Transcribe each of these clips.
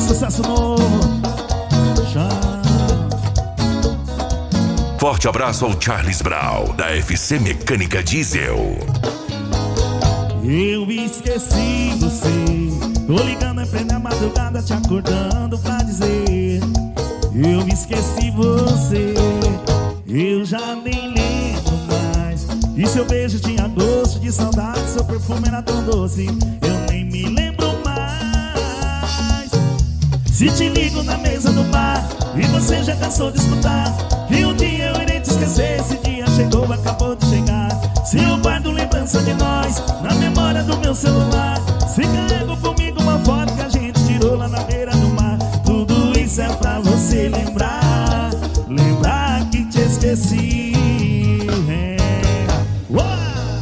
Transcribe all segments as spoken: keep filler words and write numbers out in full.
sucesso novo. Já. Forte abraço ao Charles Brown, da F C Mecânica Diesel. Eu esqueci você, tô ligando em plena madrugada, te acordando pra dizer: eu esqueci você, eu já nem lembro mais. E seu beijo tinha gosto de saudade, seu perfume era tão doce, eu nem me lembro mais. Se te ligo na mesa do bar e você já cansou de escutar que um dia eu irei te esquecer, esse dia chegou, acabou de chegar. Se eu guardo lembrança de nós na memória do meu celular, se carrego comigo uma foto que a gente tirou lá na beira do mar, tudo isso é pra você lembrar, lembrar que te esqueci. É. Uou!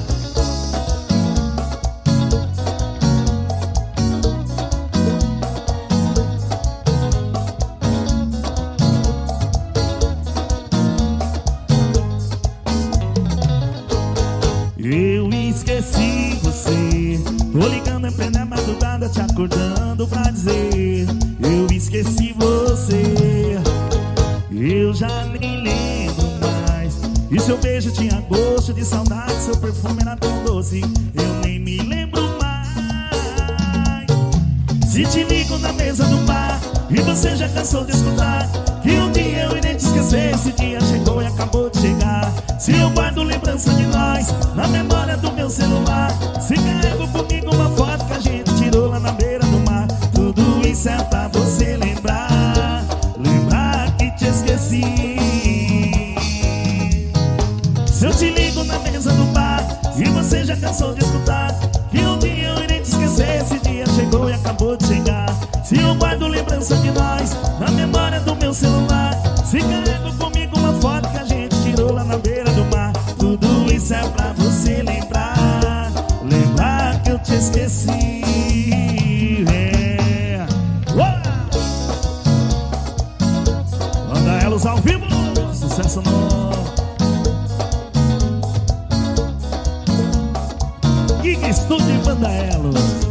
Eu esqueci você, tô ligando em plena madrugada, te acordando pra dizer: eu esqueci você, eu já nem lembro mais. E seu beijo tinha gosto de saudade, seu perfume era tão doce, eu nem me lembro mais. Se te ligo na mesa do bar e você já cansou de escutar que um dia eu irei te esquecer, esse dia chegou e acabou de chegar. Se eu guardo lembrança de nós na memória do meu celular, se carrego comigo uma foto que a gente tirou lá na beira do mar, tudo isso é pra você lembrar, lembrar que te esqueci. Se eu te ligo na mesa do bar e você já cansou de escutar que um dia eu irei te esquecer, esse dia chegou e acabou de chegar. Se eu guardo lembrança de nós na memória do meu celular, se carrego comigo uma foto que a gente tirou lá na beira do mar, tudo isso é pra você lembrar, lembrar que eu te esqueci. É. Manda elas ao vivo, sucesso novo. Gig Studio e Banda Elos.